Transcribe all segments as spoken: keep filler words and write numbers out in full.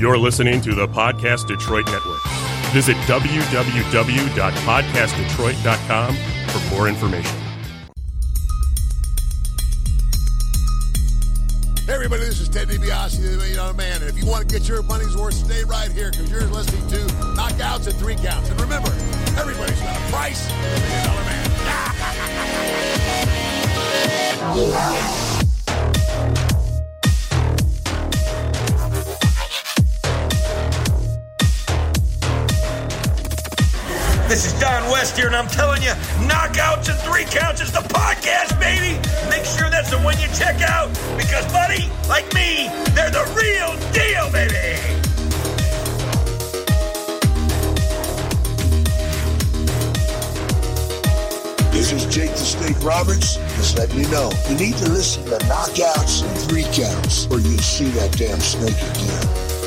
You're listening to the Podcast Detroit Network. Visit w w w dot podcast detroit dot com for more information. Hey everybody, this is Ted DiBiase, the Million Dollar Man, and if you want to get your money's worth, stay right here because you're listening to Knockouts and Three Counts. And remember, everybody's got a price for the Million Dollar Man. This is Don West here, and I'm telling you, Knockouts and Three Counts is the podcast, baby! Make sure that's the one you check out, because, buddy, like me, they're the real deal, baby! This is Jake the Snake Roberts. Just letting you know, you need to listen to Knockouts and Three Counts, or you'll see that damn snake again.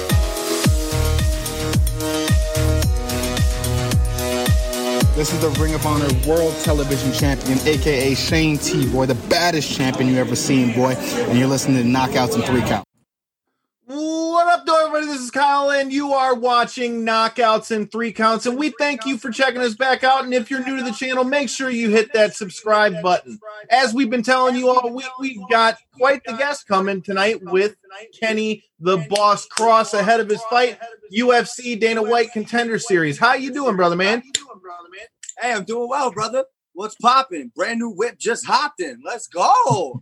This is the Ring of Honor World Television Champion, a k a. Shane T, boy, the baddest champion you ever seen, boy. And you're listening to Knockouts and Three Counts. What up, everybody? This is Kyle, and you are watching Knockouts and Three Counts. And we thank you for checking us back out. And if you're new to the channel, make sure you hit that subscribe button. As we've been telling you all week, we've got quite the guest coming tonight with Kenny the Boss Cross ahead of his fight, U F C Dana White Contender Series. How you doing, brother, man? Hey, I'm doing well, brother. What's popping? Brand new whip just hopped in. Let's go.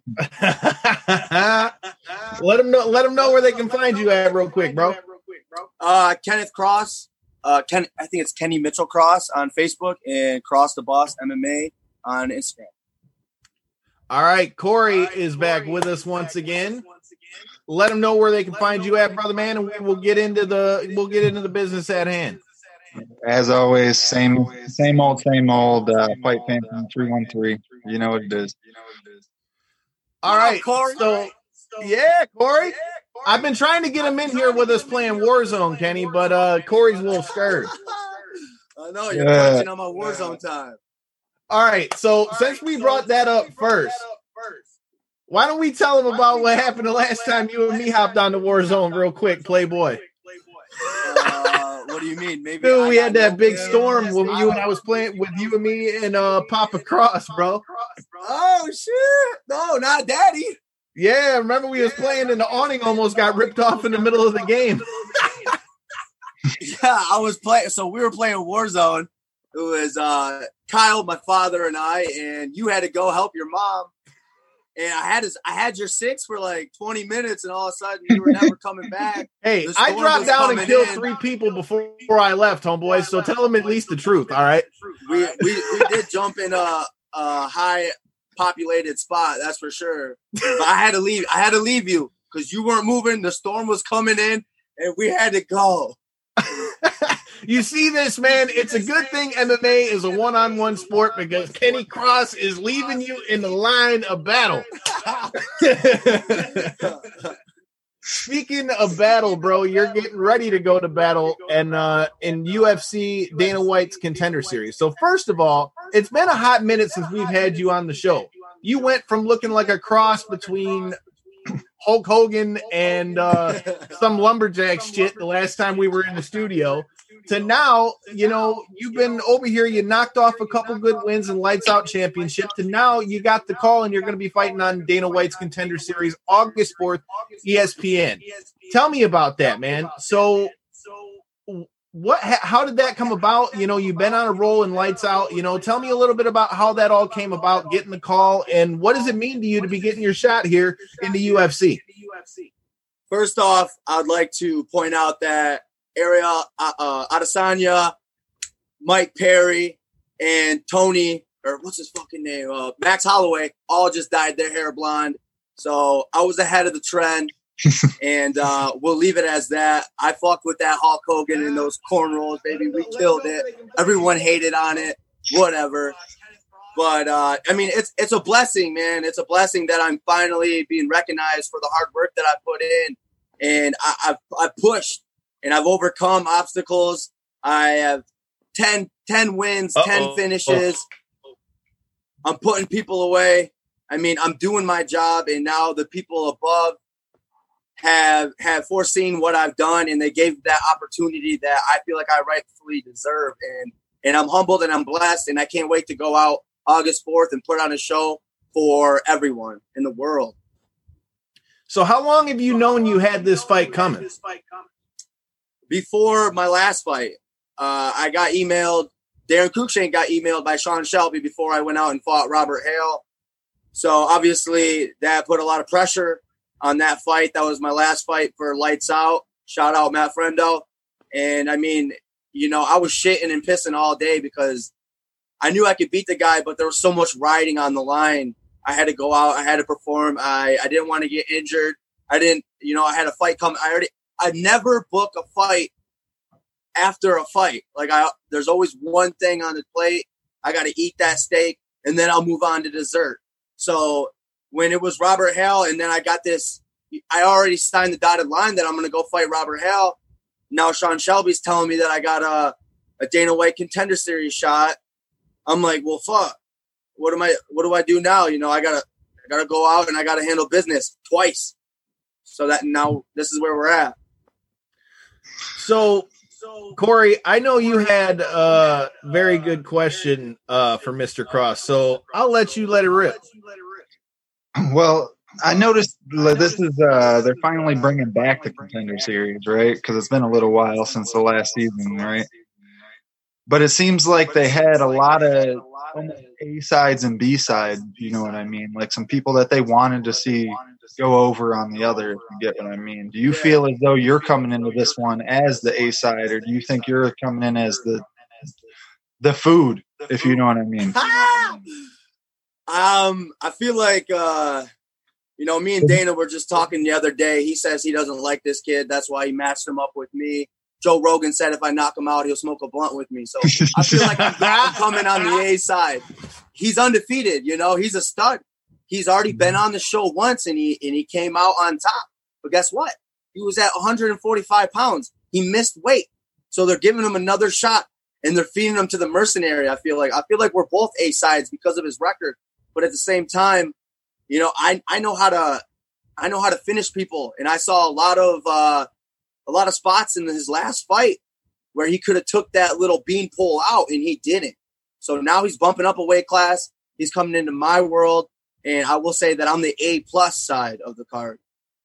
let them know. Let them know where they can find you at, real quick, bro. Uh, Kenneth Cross. Uh, Ken. I think it's Kenny Mitchell Cross on Facebook and Cross the Boss M M A on Instagram. All right, Corey is back with us once again. Let them know where they can find you at, brother, man, and we'll get into the we'll get into the business at hand. As always, same same old, same old uh, fight fan from three one three. You know what it is. All right, Corey. So, yeah, Corey. I've been trying to get him in here with us playing Warzone, Kenny, but uh, Corey's a little scared. I know, you're Yeah. punching on my Warzone time. All right, so since we brought that up first, why don't we tell him about what happened the last time you and me hopped on the Warzone real quick, Playboy? Uh, what do you mean? Maybe Dude, I we got had that no big game. storm when you and I was playing with you and me and uh, Papa Cross, bro. Oh shit! No, not Daddy. Yeah, remember we was playing and the awning almost got ripped off in the middle of the game. Yeah, I was playing. So we were playing Warzone. It was uh, Kyle, my father, and I, and you had to go help your mom. And I had his, I had your six for like twenty minutes, and all of a sudden you were never coming back. Hey, The I storm dropped was down and coming killed in. three people before, before I left, homeboy. So tell them at least the truth, all right? We we, we did jump in a, a high populated spot, that's for sure. But I had to leave. I had to leave you because you weren't moving. The storm was coming in, and we had to go. You see this, man? It's a good thing M M A is a one-on-one sport because Kenny Cross is leaving you in the line of battle. Speaking of battle, bro, you're getting ready to go to battle and uh, in U F C Dana White's Contender Series. So first of all, it's been a hot minute since we've had you on the show. You went from looking like a cross between Hulk Hogan and uh, some lumberjack shit the last time we were in the studio to now, you know, you've been over here, you knocked off a couple good wins and lights out championship to now you got the call and you're going to be fighting on Dana White's Contender Series August fourth, E S P N. Tell me about that, man. So what, how did that come about? You know, you've been on a roll and lights out, you know, tell me a little bit about how that all came about, getting the call, and what does it mean to you to be getting your shot here in the U F C? First off, I'd like to point out that Ariel uh, uh, Adesanya, Mike Perry, and Tony, or what's his fucking name, uh, Max Holloway, all just dyed their hair blonde. So I was ahead of the trend, and uh, we'll leave it as that. I fucked with that Hulk Hogan and those cornrows, baby. We killed it. Everyone hated on it. Whatever. But, uh, I mean, it's it's a blessing, man. It's a blessing that I'm finally being recognized for the hard work that I put in. And I, I've, I've pushed. And I've overcome obstacles. I have ten, ten wins, Uh-oh. ten finishes. Oh. I'm putting people away. I mean, I'm doing my job, and now the people above have have foreseen what I've done, and they gave that opportunity that I feel like I rightfully deserve. And and I'm humbled and I'm blessed, and I can't wait to go out August fourth and put on a show for everyone in the world. So how long have you known you had this fight coming? Before my last fight, uh, I got emailed. Darren Cruikshank got emailed by Sean Shelby before I went out and fought Robert Hale. So obviously that put a lot of pressure on that fight. That was my last fight for Lights Out. Shout out Matt Frendo. And I mean, you know, I was shitting and pissing all day because I knew I could beat the guy, but there was so much riding on the line. I had to go out. I had to perform. I, I didn't want to get injured. I didn't, you know, I had a fight come. I already, I never book a fight after a fight. Like I, there's always one thing on the plate. I got to eat that steak and then I'll move on to dessert. So when it was Robert Hale and then I got this, I already signed the dotted line that I'm going to go fight Robert Hale. Now Sean Shelby's telling me that I got a, a Dana White Contender Series shot. I'm like, well, fuck. What am I? What do I do now? You know, I gotta, I gotta go out and I gotta handle business twice. So that now this is where we're at. So, Corey, I know you had a very good question uh, for Mister Cross, so I'll let you let it rip. Well, I noticed this is uh, they're finally bringing back the Contender Series, right? Because it's been a little while since the last season, right? But it seems like they had a lot of A sides and B sides, you know what I mean? Like some people that they wanted to see go over on the other, if you get what I mean. Do you feel as though you're coming into this one as the A side, or do you think you're coming in as the the food, if you know what I mean? um, I feel like uh, you know, me and Dana were just talking the other day. He says he doesn't like this kid, that's why he matched him up with me. Joe Rogan said if I knock him out, he'll smoke a blunt with me. So I feel like I'm, I'm coming on the A side. He's undefeated, you know. He's a stud. He's already been on the show once, and he and he came out on top. But guess what? He was at one hundred forty-five pounds. He missed weight. So they're giving him another shot, and they're feeding him to the mercenary, I feel like. I feel like we're both A sides because of his record. But at the same time, you know, I, I know how to I know how to finish people. And I saw a lot of uh, – a lot of spots in his last fight where he could have took that little beanpole out and he didn't. So now he's bumping up a weight class. He's coming into my world. And I will say that I'm the A plus side of the card.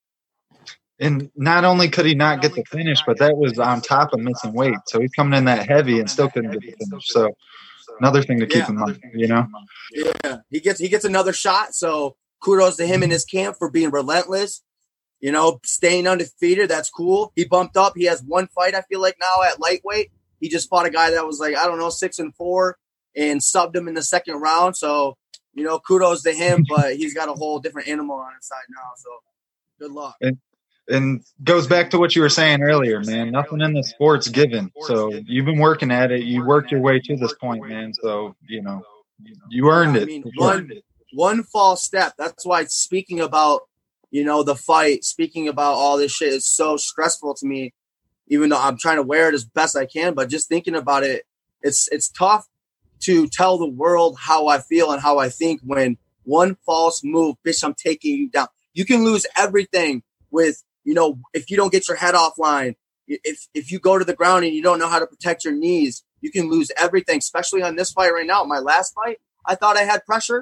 And not only could he not get the finish, but that was on top of missing weight. So he's coming in that heavy and still couldn't get the finish. So another thing to keep yeah. in mind, you know? Yeah, he gets, he gets another shot. So kudos to him and his camp for being relentless. You know, staying undefeated, that's cool. He bumped up. He has one fight, I feel like, now at lightweight. He just fought a guy that was like, I don't know, six and four and subbed him in the second round. So, you know, kudos to him, but he's got a whole different animal on his side now. So good luck. And, and goes back to what you were saying earlier, man. Nothing in the sport's given. So you've been working at it. You worked your way to this point, man. So, you know, you earned it. I mean, one, one false step. That's why speaking about, you know, the fight, speaking about all this shit is so stressful to me, even though I'm trying to wear it as best I can. But just thinking about it, it's it's tough to tell the world how I feel and how I think when one false move, bitch, I'm taking you down. You can lose everything with, you know, if you don't get your head offline, if if you go to the ground and you don't know how to protect your knees, you can lose everything, especially on this fight right now. My last fight, I thought I had pressure.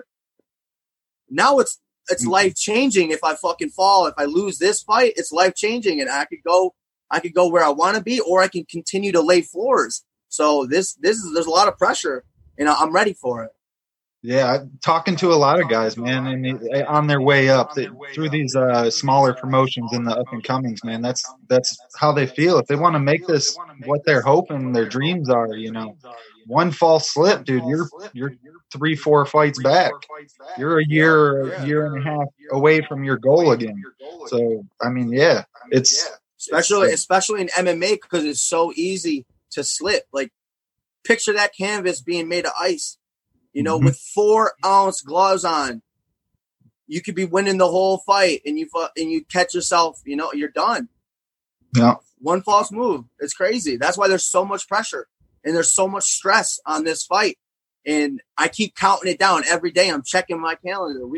Now it's It's life changing if I fucking fall. If I lose this fight, it's life changing, and I could go, I could go where I want to be, or I can continue to lay floors. So this, this is there's a lot of pressure, and I'm ready for it. Yeah, talking to a lot of guys, man, and on their way up they, through these uh, smaller promotions in the up and comings, man. That's that's how they feel. If they want to make this what they're hoping their dreams are, you know, one false slip, dude, you're you're three, four fights back. You're a year, a year and a half away from your goal again. So, I mean, yeah, it's especially especially in M M A because it's so easy to slip. Like, picture that canvas being made of ice. You know, mm-hmm. with four ounce gloves on, you could be winning the whole fight, and you and you catch yourself. You know, you're done. Yeah, one false move. It's crazy. That's why there's so much pressure and there's so much stress on this fight. And I keep counting it down every day. I'm checking my calendar. We got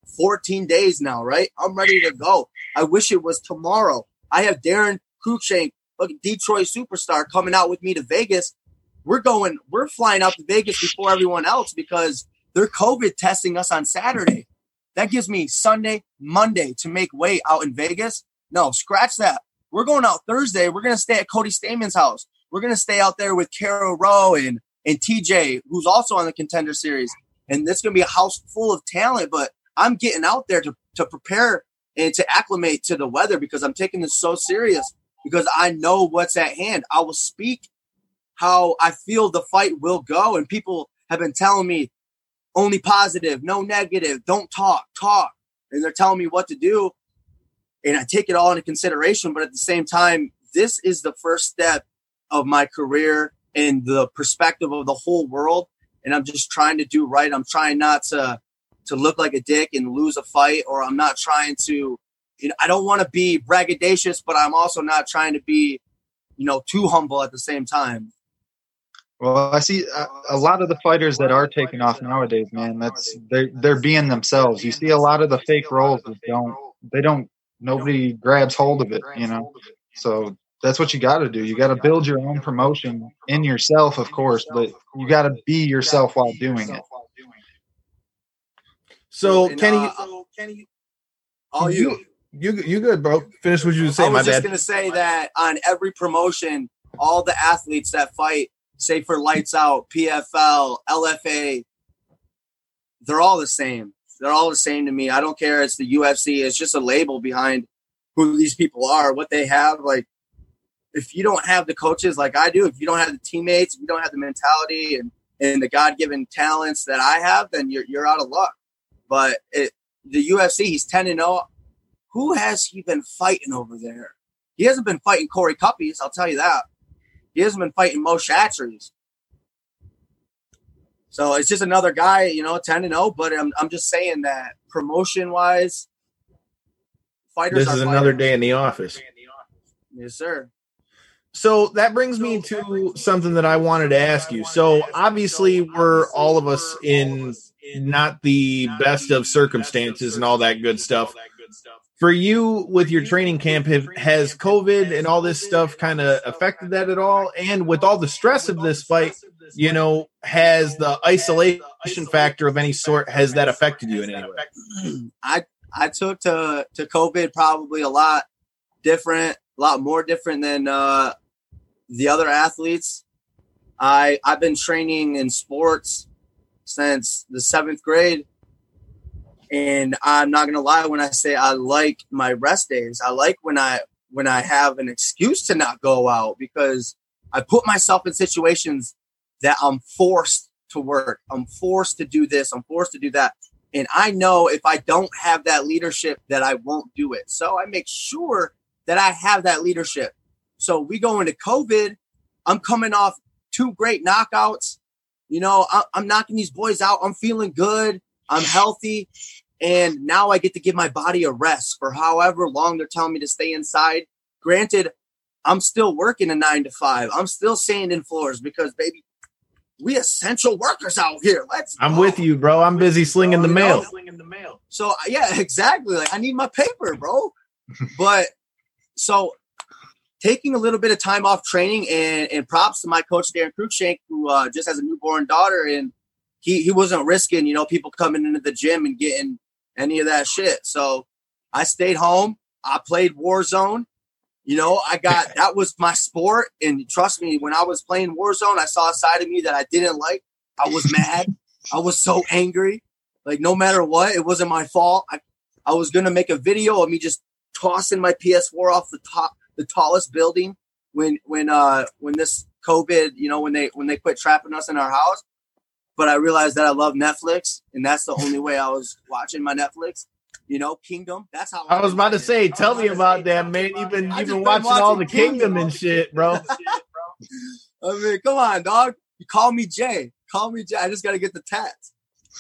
fourteen days now, right? I'm ready to go. I wish it was tomorrow. I have Darren Cruikshank, fucking Detroit superstar, coming out with me to Vegas. We're going, we're flying out to Vegas before everyone else because they're COVID testing us on Saturday. That gives me Sunday, Monday to make weight out in Vegas. No, scratch that. We're going out Thursday. We're going to stay at Cody Staman's house. We're going to stay out there with Carol Rowe and, and T J, who's also on the Contender Series. And it's going to be a house full of talent, but I'm getting out there to, to prepare and to acclimate to the weather because I'm taking this so serious because I know what's at hand. I will speak how I feel the fight will go. And people have been telling me only positive, no negative, don't talk, talk. And they're telling me what to do. And I take it all into consideration. But at the same time, this is the first step of my career in the perspective of the whole world. And I'm just trying to do right. I'm trying not to, to look like a dick and lose a fight, or I'm not trying to, you know, I don't want to be braggadocious, but I'm also not trying to be, you know, too humble at the same time. Well, I see a, a lot of the fighters that are taking off nowadays, man. That's they're they're being themselves. You see a lot of the fake roles that don't they don't nobody grabs hold of it, you know. So that's what you got to do. You got to build your own promotion in yourself, of course, but you got to be yourself while doing it. So And, Kenny, uh, Kenny, all you. you you good, bro? Finish what you were I saying. was My just bad. gonna say that on every promotion, all the athletes that fight, say for Lights Out, P F L, L F A, they're all the same. They're all the same to me. I don't care. It's the U F C. It's just a label behind who these people are, what they have. Like, if you don't have the coaches like I do, if you don't have the teammates, if you don't have the mentality and, and the God-given talents that I have, then you're you're out of luck. But it, the U F C, he's ten and oh. Who has he been fighting over there? He hasn't been fighting Corey Cuppies, I'll tell you that. He hasn't been fighting Mo Shatries. So it's just another guy, you know, ten and oh. But I'm I'm just saying that promotion-wise, fighters This are is another fighters. day in the office. Yes, sir. So that brings me to something that I wanted to ask you. So obviously we're all of us in not the best of circumstances and all that good stuff. For you with your training camp, have, has COVID and all this stuff kind of affected that at all? And with all the stress of this fight, you know, has the isolation factor of any sort, has that affected you in any way? I I took to, to COVID probably a lot different, a lot more different than uh, the other athletes. I, I've been training in sports since the seventh grade. And I'm not going to lie when I say I like my rest days. I like when I when I have an excuse to not go out because I put myself in situations that I'm forced to work. I'm forced to do this. I'm forced to do that. And I know if I don't have that leadership that I won't do it. So I make sure that I have that leadership. So we go into COVID. I'm coming off two great knockouts. You know, I, I'm knocking these boys out. I'm feeling good. I'm healthy. And now I get to give my body a rest for however long they're telling me to stay inside. Granted, I'm still working a nine to five. I'm still sanding floors because, baby, we essential workers out here. Let's I'm go. with you, bro. I'm busy slinging the You mail. know? So, yeah, exactly. Like, I need my paper, bro. But so taking a little bit of time off training and, and props to my coach, Darren Cruikshank, who uh, just has a newborn daughter. And he, he wasn't risking, you know, people coming into the gym and getting any of that shit. So I stayed home. I played Warzone. You know, I got, that was my sport. And trust me, when I was playing Warzone, I saw a side of me that I didn't like. I was mad. I was so angry. Like, no matter what, it wasn't my fault. I, I was going to make a video of me just tossing my P S four off the top, the tallest building when, when, uh, when this COVID, you know, when they, when they quit trapping us in our house. But I realized that I love Netflix, and that's the only way I was watching my Netflix. You know, Kingdom. That's how I was about to say, tell me about that, man. You've been you've been watching all the Kingdom and shit, bro. I mean, come on, dog. You call me Jay. Call me Jay. I just got to get the tats.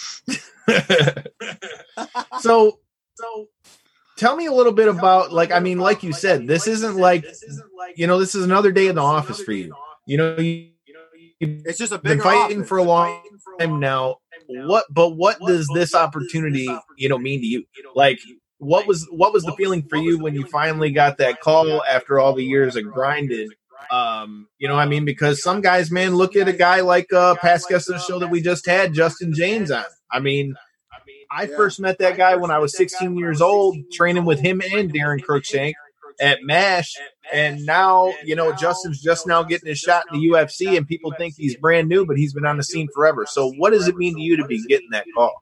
so, so tell me a little bit about, like, I mean, like you said, this isn't like, you know, this is another day in the office for you. You know, you, It's just a been bigger fighting office. for a long time now. what, but what does this opportunity, you know, mean to you? Like, what was, what was the feeling for you when you finally got that call after all the years of grinding? Um, you know, I mean, because some guys, man, look at a guy like uh, past guest of the show that we just had, Justin James, on. I mean, I first met that guy when I was sixteen years old, training with him and Darren Cruikshank at MASH. And now, you know, Justin's just now getting his shot in the U F C, and people think he's brand new, but he's been on the scene forever. So what does it mean to you to be getting that call?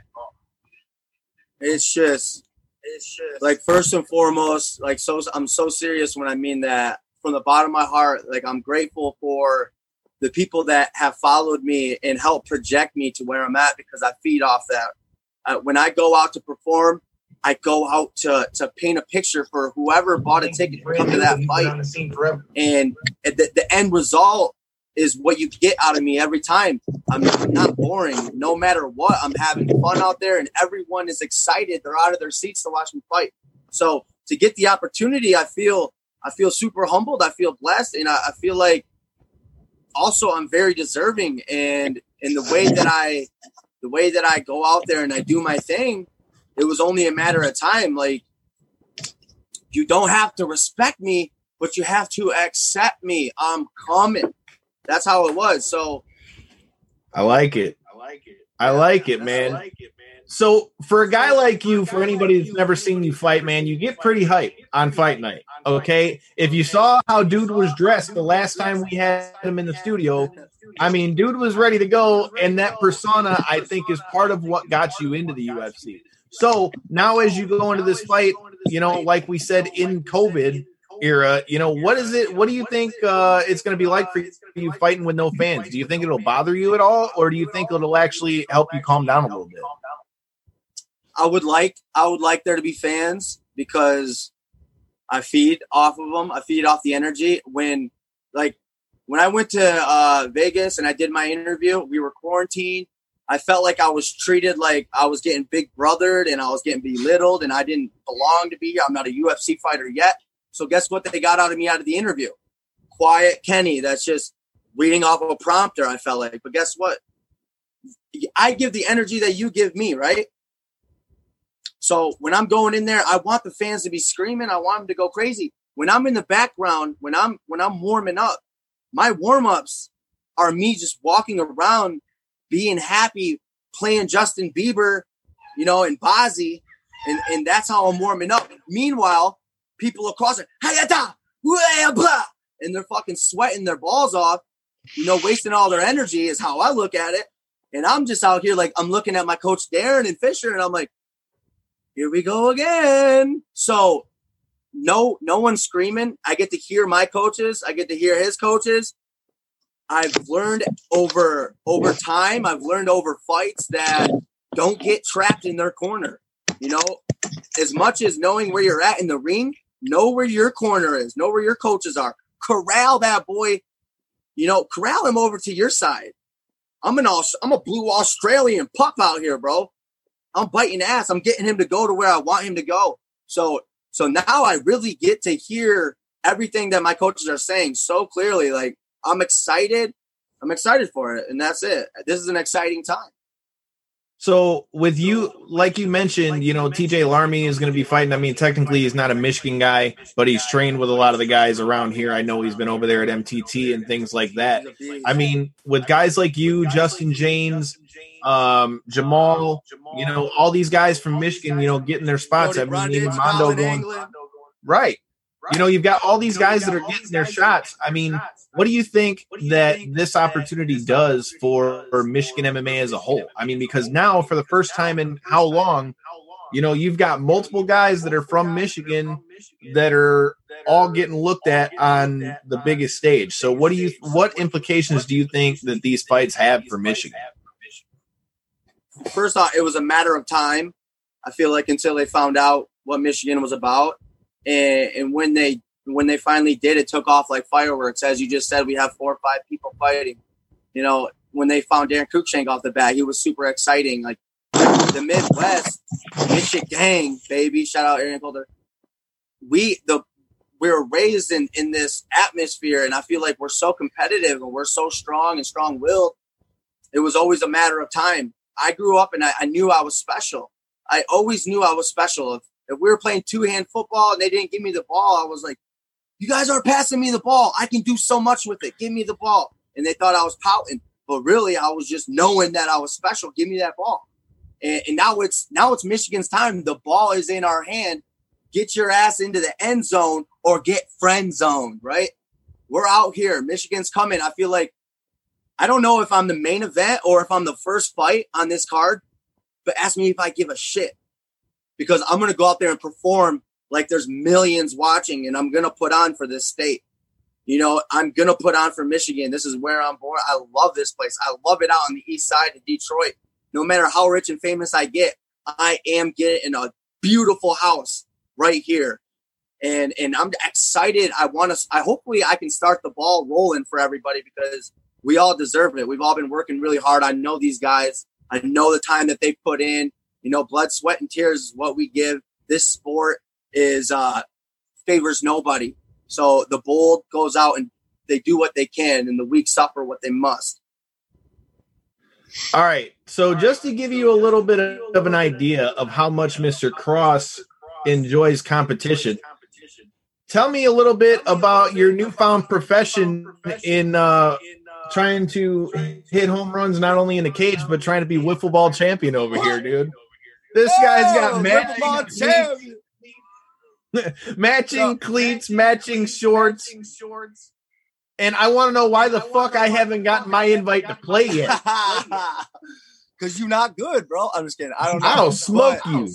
It's just, it's just like, first and foremost, like, so I'm so serious when I mean that. From the bottom of my heart, like, I'm grateful for the people that have followed me and helped project me to where I'm at, because I feed off that. Uh, when I go out to perform, I go out to to paint a picture for whoever bought a ticket to come to that fight. And the, the end result is what you get out of me every time. I'm not boring. No matter what, I'm having fun out there, and everyone is excited. They're out of their seats to watch me fight. So to get the opportunity, I feel I feel super humbled. I feel blessed, and I, I feel like also I'm very deserving. And in the way that I, the way that I go out there and I do my thing, it was only a matter of time. Like, you don't have to respect me, but you have to accept me. I'm coming. That's how it was. So I like it. I like it. I like it, man. I like it, man. So for a guy like you, for anybody that's never seen you fight, man, you get pretty hyped on fight night. Okay. If you saw how dude was dressed the last time we had him in the studio, I mean, dude was ready to go. And that persona, I think, is part of what got you into the U F C. So now as you go into this fight, you know, like we said, in COVID era, you know, what is it? What do you think uh, it's going to be like for you fighting with no fans? Do you think it'll bother you at all? Or do you think it'll actually help you calm down a little bit? I would like, I would like there to be fans, because I feed off of them. I feed off the energy. When, like, when I went to uh, Vegas and I did my interview, we were quarantined. I felt like I was treated like I was getting big brothered, and I was getting belittled, and I didn't belong to be here. I'm not a U F C fighter yet. So guess what they got out of me out of the interview? Quiet Kenny. That's just reading off of a prompter, I felt like. But guess what? I give the energy that you give me, right? So when I'm going in there, I want the fans to be screaming. I want them to go crazy. When I'm in the background, when I'm when I'm warming up, my warm-ups are me just walking around, being happy, playing Justin Bieber, you know, and Bazzi, and, and that's how I'm warming up. Meanwhile, people across it, and they're fucking sweating their balls off, you know, wasting all their energy is how I look at it. And I'm just out here like, I'm looking at my coach Darren and Fisher, and I'm like, here we go again. So no, no one's screaming. I get to hear my coaches. I get to hear his coaches. I've learned over over time, I've learned over fights that don't get trapped in their corner. You know, as much as knowing where you're at in the ring, know where your corner is, know where your coaches are. Corral that boy, you know, corral him over to your side. I'm an Aus- I'm a blue Australian pup out here, bro. I'm biting ass. I'm getting him to go to where I want him to go. So, so now I really get to hear everything that my coaches are saying so clearly. Like, I'm excited. I'm excited for it. And that's it. This is an exciting time. So with you, like you mentioned, you know, T J Larmy is going to be fighting. I mean, technically he's not a Michigan guy, but he's trained with a lot of the guys around here. I know he's been over there at M T T and things like that. I mean, with guys like you, Justin James, um, Jamal, you know, all these guys from Michigan, you know, getting their spots. I mean, even Mondo going right. You know, you've got all these guys that are getting their shots. I mean, what do you think that this opportunity does for, for Michigan M M A as a whole? I mean, because now for the first time in how long, you know, you've got multiple guys that are from Michigan that are all getting looked at on the biggest stage. So what do you, what implications do you think that these fights have for Michigan? First off, it was a matter of time. I feel like until they found out what Michigan was about. And, and when they when they finally did, it took off like fireworks. As you just said, we have four or five people fighting. You know, when they found Darren Cruikshank off the bat, he was super exciting. Like, the Midwest, Michigan, baby. Shout out Aaron Calder. We the we were raised in, in this atmosphere, and I feel like we're so competitive and we're so strong and strong-willed. It was always a matter of time. I grew up and I, I knew I was special. I always knew I was special. If, if we were playing two-hand football and they didn't give me the ball, I was like, you guys aren't passing me the ball. I can do so much with it. Give me the ball. And they thought I was pouting. But really, I was just knowing that I was special. Give me that ball. And, and now it's now it's Michigan's time. The ball is in our hand. Get your ass into the end zone or get friend zoned, right? We're out here. Michigan's coming. I feel like, I don't know if I'm the main event or if I'm the first fight on this card, but ask me if I give a shit. Because I'm going to go out there and perform like there's millions watching, and I'm going to put on for this state. You know, I'm going to put on for Michigan. This is where I'm born. I love this place. I love it out on the east side of Detroit. No matter how rich and famous I get, I am getting a beautiful house right here. And and I'm excited. I want to, I hopefully I can start the ball rolling for everybody because we all deserve it. We've all been working really hard. I know these guys. I know the time that they put in. You know, blood, sweat, and tears is what we give. This sport is uh, favors nobody. So the bold goes out and they do what they can, and the weak suffer what they must. All right. So just to give you a little bit of an idea of how much Mister Cross enjoys competition, tell me a little bit about your newfound profession in uh, trying to hit home runs, not only in the cage, but trying to be wiffle ball champion over here, dude. This guy's got matching cleats, matching cleats, matching shorts. And I want to know why the fuck I haven't gotten my invite to play yet. Because you're not good, bro. I'm just kidding. I don't know. I'll smoke you.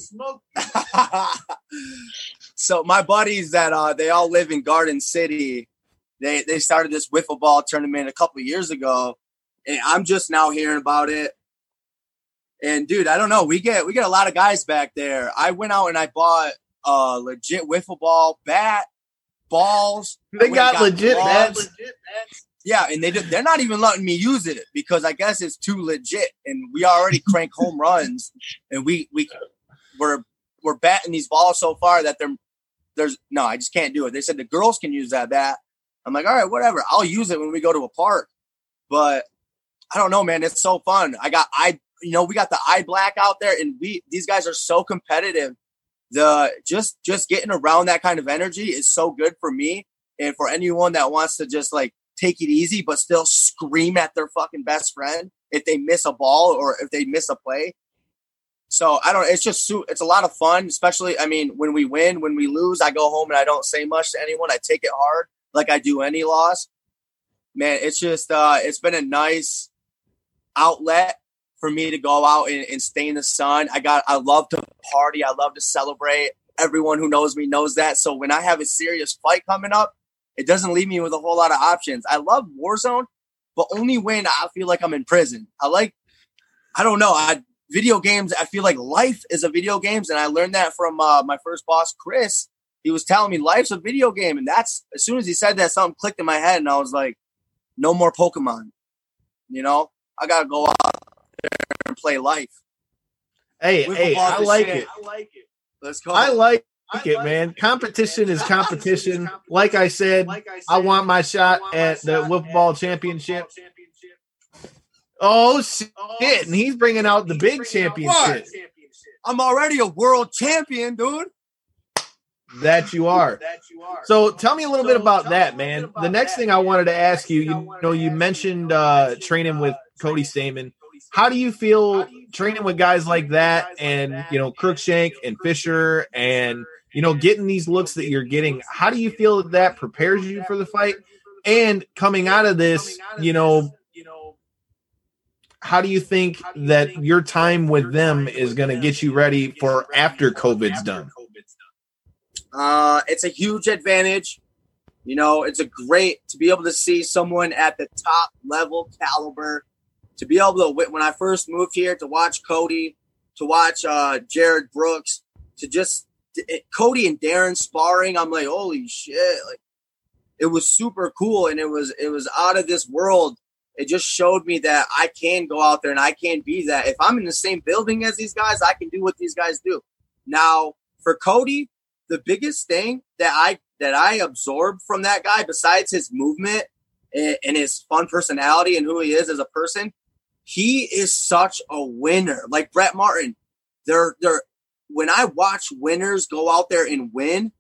So my buddies that uh, they all live in Garden City, they they started this wiffle ball tournament a couple of years ago, and I'm just now hearing about it. And dude, I don't know. We get we get a lot of guys back there. I went out and I bought a legit wiffle ball bat, balls. They got, got legit bats. Yeah, and they they're not even letting me use it because I guess it's too legit. And we already crank home runs, and we we we're we're batting these balls so far that they're there's no, I just can't do it. They said the girls can use that bat. I'm like, all right, whatever. I'll use it when we go to a park. But I don't know, man. It's so fun. I got I you know we got the eye black out there, and we these guys are so competitive. The just just getting around that kind of energy is so good for me and for anyone that wants to just like take it easy but still scream at their fucking best friend if they miss a ball or if they miss a play. So I don't it's just it's a lot of fun, especially I mean when we win, when we lose, I go home and I don't say much to anyone. I take it hard like I do any loss. Man, it's just uh it's been a nice outlet for me to go out and, and stay in the sun. I got, I love to party. I love to celebrate. Everyone who knows me knows that. So when I have a serious fight coming up, it doesn't leave me with a whole lot of options. I love Warzone, but only when I feel like I'm in prison. I like, I don't know. I video games. I feel like life is a video games. And I learned that from uh, my first boss, Chris. He was telling me life's a video game. And that's, as soon as he said that, something clicked in my head and I was like, no more Pokemon. You know, I got to go out and play life. Hey, hey, I like it. I like it. Let's go. I like it, man. Competition is competition. Like I said, I want my shot at the wiffle ball championship. Oh shit! And he's bringing out the big championship. I'm already a world champion, dude. That you are. So tell me a little bit about that, man. The next thing I wanted to ask you, you know, you mentioned uh, training with Cody Stamann. How do you feel training with guys like that and, you know, Cruikshank and Fisher and, you know, getting these looks that you're getting? How do you feel that, that prepares you for the fight? And coming out of this, you know, how do you think that your time with them is going to get you ready for after COVID's done? Uh, it's a huge advantage. You know, it's a great to be able to see someone at the top level caliber. To be able to, when I first moved here, to watch Cody, to watch uh, Jared Brooks, to just it, Cody and Darren sparring, I'm like, holy shit! Like, it was super cool, and it was it was out of this world. It just showed me that I can go out there and I can be that. If I'm in the same building as these guys, I can do what these guys do. Now, for Cody, the biggest thing that I that I absorbed from that guy, besides his movement and, and his fun personality and who he is as a person, he is such a winner. Like Brett Martin, they're they're when I watch winners go out there and win,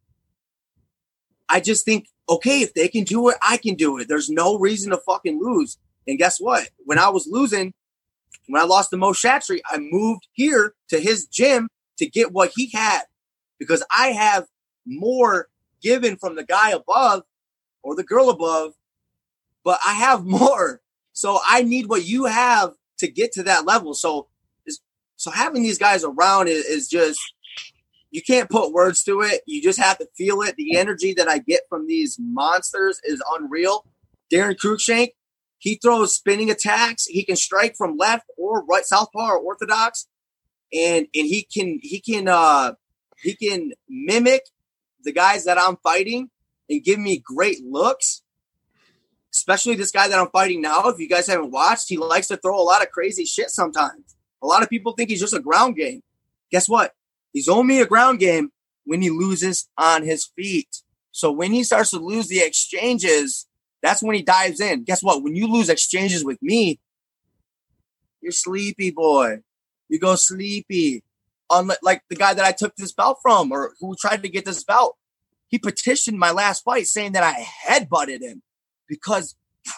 I just think, okay, if they can do it, I can do it. There's no reason to fucking lose. And guess what? When I was losing, when I lost to Mo Shatry, I moved here to his gym to get what he had because I have more given from the guy above or the girl above, but I have more. So I need what you have to get to that level. So, so having these guys around is, is just, you can't put words to it. You just have to feel it. The energy that I get from these monsters is unreal. Darren Cruikshank, he throws spinning attacks. He can strike from left or right, southpaw or orthodox, and and he can he can uh, he can mimic the guys that I'm fighting and give me great looks. Especially this guy that I'm fighting now. If you guys haven't watched, he likes to throw a lot of crazy shit sometimes. A lot of people think he's just a ground game. Guess what? He's only a ground game when he loses on his feet. So when he starts to lose the exchanges, that's when he dives in. Guess what? When you lose exchanges with me, you're sleepy, boy. You go sleepy. Unlike like the guy that I took this belt from or who tried to get this belt. He petitioned my last fight saying that I headbutted him because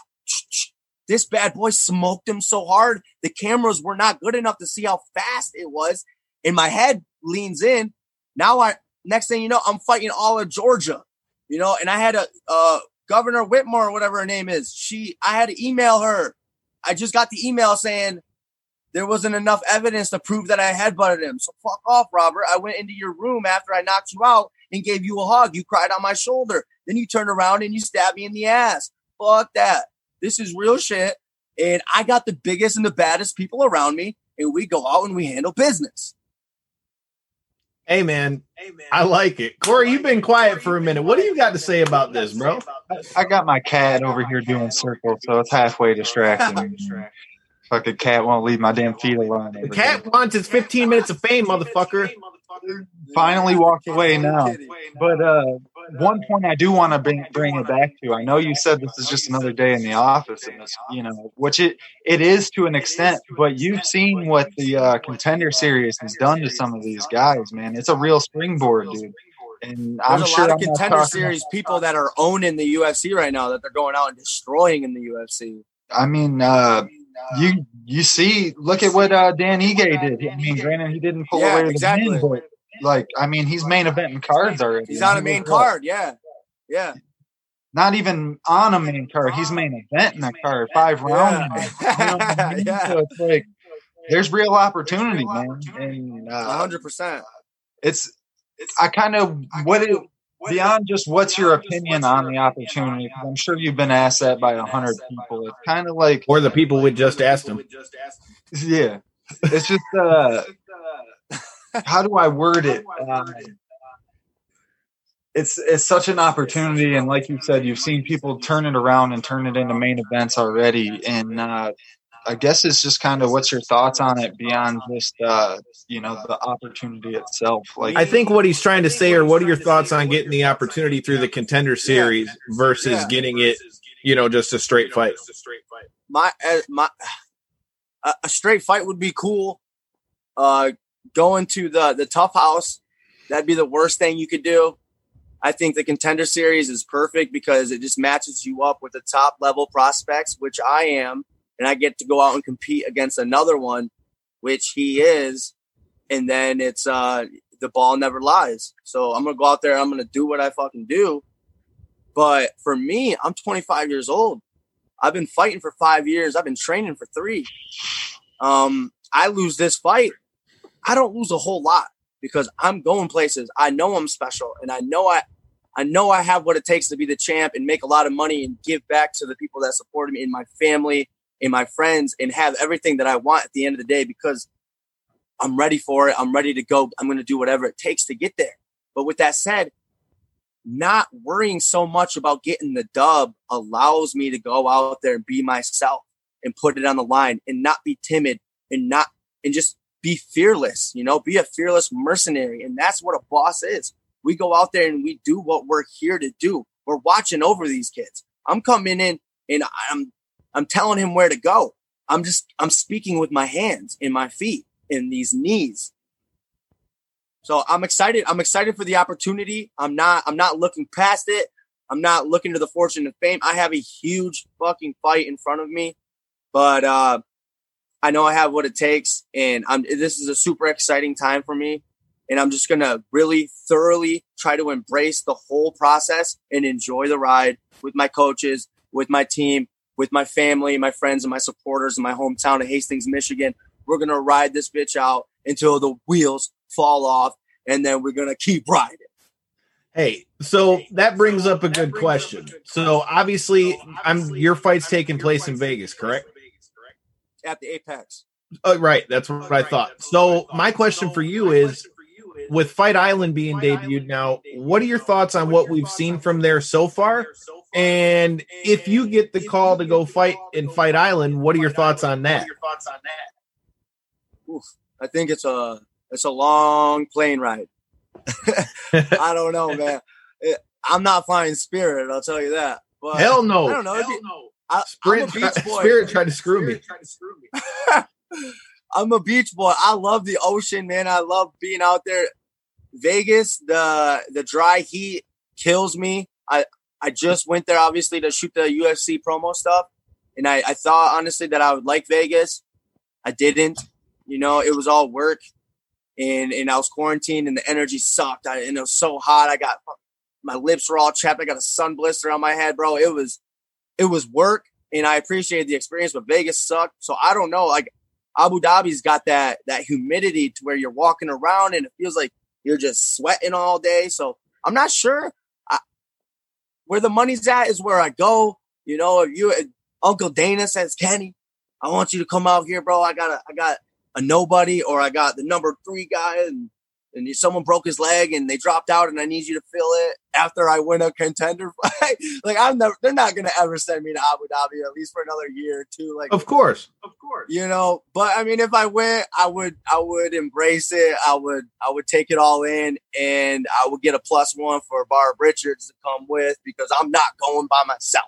this bad boy smoked him so hard. The cameras were not good enough to see how fast it was. And my head leans in. Now I, next thing you know, I'm fighting all of Georgia, you know, and I had a, uh, Governor Whitmore, or whatever her name is. She, I had to email her. I just got the email saying there wasn't enough evidence to prove that I headbutted him. So fuck off, Robert. I went into your room after I knocked you out and gave you a hug. You cried on my shoulder. Then you turned around and you stabbed me in the ass. Fuck that. This is real shit. And I got the biggest and the baddest people around me, and we go out and we handle business. Hey, man. Hey, man. I like it. Corey, you've been quiet for a minute. What do you got to say about this, bro? I got my cat over here doing circles, so it's halfway distracting. Fucking cat won't leave my damn feet alone. The cat wants its fifteen minutes of fame, motherfucker. Finally walked away now. But uh, one point I do want to bring bring it back to. I know you said this is just another day in the office, and this, you know, which it it is to an extent. But you've seen what the uh, Contender Series has done to some of these guys, man. It's a real springboard, dude. And I'm There's a sure lot of I'm Contender Series people that are owning the U F C right now that they're going out and destroying in the U F C. I mean, uh, you you see, look at what uh, Dan Ige did. I mean, granted, he didn't pull Yeah, away the exactly. win, but like, I mean, he's main eventing cards already. He's on a main card, yeah, yeah. Not even on a main card. He's main eventing a card, five rounds. Yeah. You know what I mean? Yeah. So it's like there's real opportunity, man. And A uh, hundred percent. it's it's I kind of what it beyond just what's your opinion on the opportunity. 'Cause I'm sure you've been asked that by a hundred people. It's kind of like Or the people we just asked him. yeah. It's just uh, how do I word it? Um, it's it's such an opportunity, and like you said, you've seen people turn it around and turn it into main events already. And uh, I guess it's just kind of what's your thoughts on it beyond just uh, you know the opportunity itself. Like I think what he's trying to say, or what are your thoughts on getting the opportunity through the Contender Series versus Yeah. getting it, you know, just a straight fight? My uh, my a, a straight fight would be cool. Uh, going to the the Tough House, that'd be the worst thing you could do. I think the Contender Series is perfect because it just matches you up with the top level prospects, which I am, and I get to go out and compete against another one, which he is, and then it's uh the ball never lies. So I'm gonna go out there, I'm gonna do what I fucking do. But for me, I'm twenty-five years old. I've been fighting for five years. I've been training for three. Um, I lose this fight. I don't lose a whole lot because I'm going places. I know I'm special, and I know I, I know I have what it takes to be the champ and make a lot of money and give back to the people that supported me, and my family, and my friends, and have everything that I want at the end of the day because I'm ready for it. I'm ready to go. I'm going to do whatever it takes to get there. But with that said, not worrying so much about getting the dub allows me to go out there and be myself and put it on the line and not be timid and not and just be fearless, you know, be a fearless mercenary. And that's what a boss is. We go out there and we do what we're here to do. We're watching over these kids. I'm coming in and I'm I'm telling him where to go. I'm just, I'm speaking with my hands and my feet and these knees. So I'm excited. I'm excited for the opportunity. I'm not, I'm not looking past it. I'm not looking to the fortune and fame. I have a huge fucking fight in front of me, but uh, I know I have what it takes. And I'm, this is a super exciting time for me. And I'm just going to really thoroughly try to embrace the whole process and enjoy the ride with my coaches, with my team, with my family, my friends, and my supporters in my hometown of Hastings, Michigan. We're going to ride this bitch out until the wheels fall off, and then we're going to keep riding. Hey, so that brings up a good question. So obviously, I'm your fight's taking place in Vegas, correct? At the Apex. Oh, right. That's what I thought. So my question for you is, with Fight Island being debuted now, what are your thoughts on what we've seen from there so far? And if you get the call to go fight in Fight Island, what are your thoughts on that? Oof, I think it's a it's a long plane ride. I don't know, man. It, I'm not flying Spirit, I'll tell you that. But Hell no. I don't know. Hell be, no. I, Spirit, I'm a beach boy. Spirit tried to screw me. I'm a beach boy. I love the ocean, man. I love being out there. Vegas, the the dry heat kills me. I, I just went there, obviously, to shoot the U F C promo stuff. And I, I thought, honestly, that I would like Vegas. I didn't. You know, it was all work. And and I was quarantined, and the energy sucked. I, and it was so hot. I got – my lips were all chapped. I got a sun blister on my head, bro. It was it was work, and I appreciated the experience, but Vegas sucked. So I don't know. Like, Abu Dhabi's got that that humidity to where you're walking around, and it feels like you're just sweating all day. So I'm not sure. I, where the money's at is where I go. You know, if you if Uncle Dana says, Kenny, I want you to come out here, bro. I got a, I got a nobody, or I got the number three guy, and and someone broke his leg and they dropped out, and I need you to fill it after I win a contender fight. Like, I'm never, they're not going to ever send me to Abu Dhabi, at least for another year or two. Like, of course, of course, you know, but I mean, if I went, I would, I would embrace it. I would, I would take it all in, and I would get a plus one for Barb Richards to come with, because I'm not going by myself.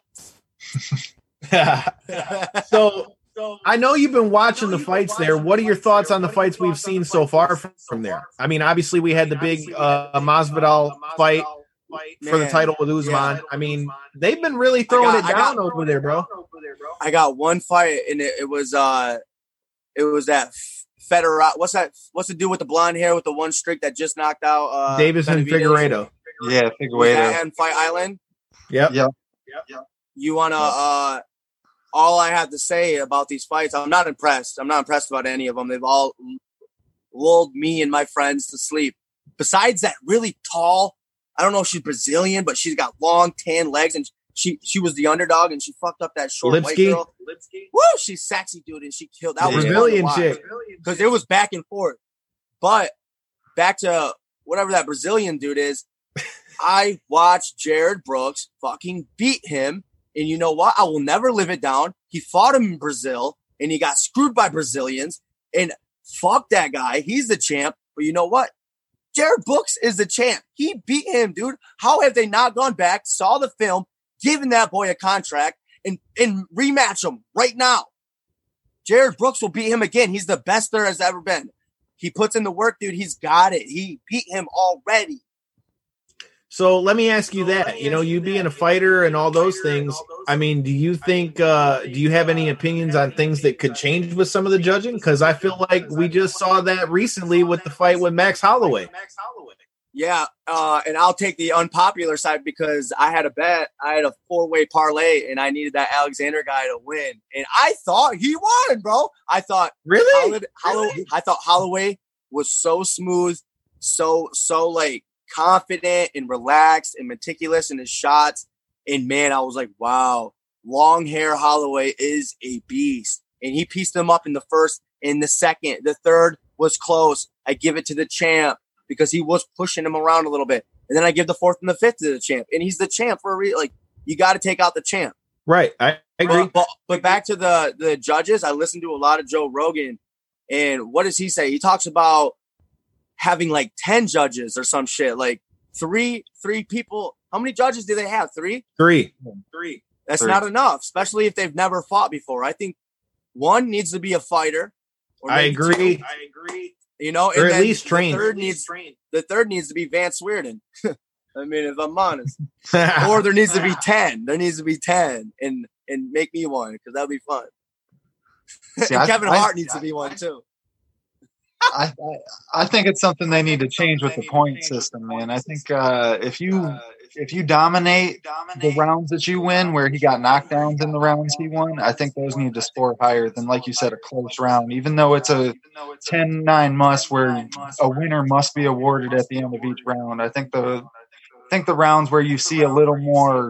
so, So, I know you've been watching the fights there. What are your thoughts on the fights we've seen so far from, from there? I mean, obviously we had the big uh, Masvidal fight for the title with Usman. I mean, they've been really throwing it down over there, bro. I got one fight, and it, it was uh, it was that Federer. What's that? What's the dude with the blonde hair with the one streak that just knocked out uh, Davis and Figueiredo? Yeah, Figueiredo. And Fight Island. Yep. Yep. Yep. You wanna? Uh, all I have to say about these fights, I'm not impressed. I'm not impressed about any of them. They've all lulled me and my friends to sleep. Besides that really tall, I don't know if she's Brazilian, but she's got long tan legs, and she she was the underdog, and she fucked up that short Lipsky. white girl. Lipsky. Woo, she's sexy, dude, and she killed. That yeah. was Brazilian chick, because it was back and forth. But back to whatever that Brazilian dude is, I watched Jared Brooks fucking beat him. And you know what? I will never live it down. He fought him in Brazil, and he got screwed by Brazilians. And fuck that guy. He's the champ. But you know what? Jared Brooks is the champ. He beat him, dude. How have they not gone back, saw the film, given that boy a contract, and, and rematch him right now? Jared Brooks will beat him again. He's the best there has ever been. He puts in the work, dude. He's got it. He beat him already. So let me ask you that, you know, you being a fighter and all those things, I mean, do you think, uh, do you have any opinions on things that could change with some of the judging? Because I feel like we just saw that recently with the fight with Max Holloway. Yeah, uh, and I'll take the unpopular side, because I had a bet. I had a four-way parlay, and I needed that Alexander guy to win. And I thought he won, bro. I thought, really? Holloway, Holloway, I thought Holloway was so smooth, so, so like, confident and relaxed and meticulous in his shots. And man, I was like, wow, long hair Holloway is a beast. And he pieced them up in the first, in the second. The third was close. I give it to the champ because he was pushing him around a little bit. And then I give the fourth and the fifth to the champ. And he's the champ for a reason. Like, you got to take out the champ. Right. I agree. But, but, but back to the, the judges, I listened to a lot of Joe Rogan. And what does he say? He talks about having like ten judges or some shit, like three, three people. How many judges do they have? Three? Three. Three. That's Three. not enough, especially if they've never fought before. I think one needs to be a fighter. Or I maybe agree. two. I agree. You know, or and at then least trained. The third needs the third needs to be Vance Weirden. I mean, if I'm honest, or there needs to be ten. There needs to be ten, and and make me one because that'd be fun. See, and I, Kevin I, Hart needs I, to be one too. I I think it's something they need to change with the point system, man. I think uh, if you if you dominate the rounds that you win, where he got knockdowns in the rounds he won, I think those need to score higher than, like you said, a close round. Even though it's a ten nine must, where a winner must be awarded at the end of each round. I think the I think the rounds where you see a little more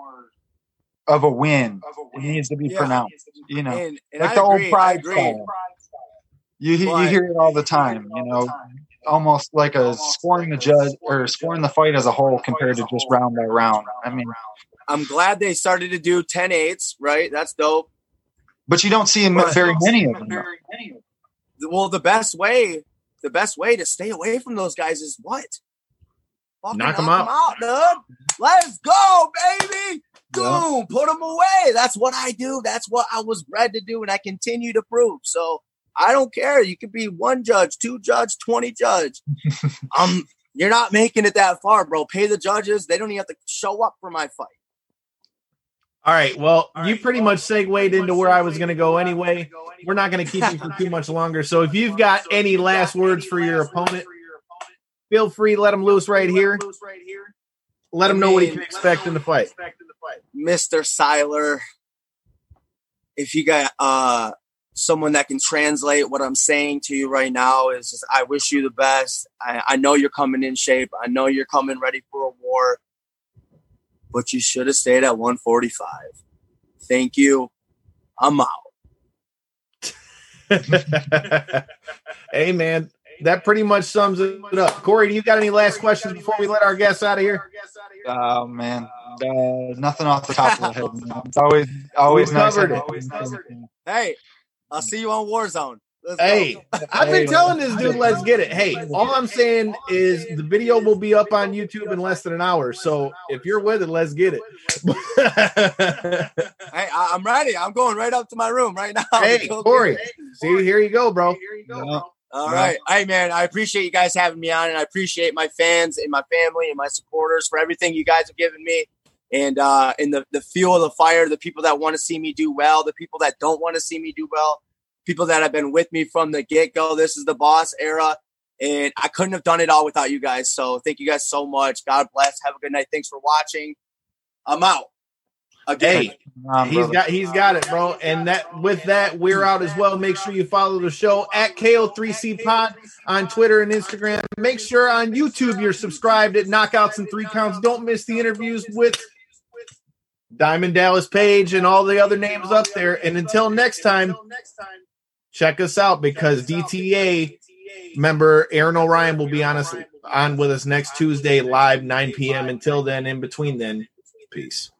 of a win, it needs to be yeah. pronounced. You know, and, and like I the agree, old pride style. You you hear it all the time, you know, almost like a scoring the judge or scoring the fight as a whole compared to just round by round. I mean, I'm glad they started to do ten eights, right? That's dope. But you don't see but very many of them. Well, the best way, the best way to stay away from those guys is what? Fucking knock, knock them out. out, dude. Let's go, baby. Boom, yeah. Put them away. That's what I do. That's what I was bred to do, and I continue to prove. So I don't care. You could be one judge, two judge, twenty judge. um, you're not making it that far, bro. Pay the judges. They don't even have to show up for my fight. All right. Well, All right, you pretty well, much segued pretty into much where I was going to go anyway. We're not going to keep you for too much longer. So if you've got so any last got words any for your opponent, feel free to let him loose right here. Let him know what he can expect in the fight. Mister Siler, if you got uh, someone that can translate what I'm saying to you right now, is just, I wish you the best. I, I know you're coming in shape. I know you're coming ready for a war, but you should have stayed at one forty-five. Thank you. I'm out. Hey, man. That pretty much sums it up. Corey, do you got any last questions before we let our guests out of here? Oh, man. Uh, nothing off the top of the head. Man. It's always, always nice. Always hey, I'll see you on Warzone. Let's hey, go. I've been telling this dude, let's get it. Hey, all I'm saying is the video will be up on YouTube in less than an hour. So if you're with it, let's get it. Hey, I'm ready. I'm going right up to my room right now. Hey, Corey. See, here you go, bro. Here you go, bro. All right. Hey, man, I appreciate you guys having me on, and I appreciate my fans and my family and my supporters for everything you guys have given me. And uh, and the, the fuel, the fire, the people that want to see me do well, the people that don't want to see me do well, people that have been with me from the get-go. This is the boss era, and I couldn't have done it all without you guys. So thank you guys so much. God bless. Have a good night. Thanks for watching. I'm out. Again. Hey, um, he's got he's got it, bro. And that with that, we're out as well. Make sure you follow the show at K O three C Pod on Twitter and Instagram. Make sure on YouTube you're subscribed at Knockouts and Three Counts. Don't miss the interviews with Diamond Dallas Page and all the other names up there. And until next time, check us out because D T A member Aaron O'Ryan will be on us on with us next Tuesday live nine p.m. Until then, in between then, peace.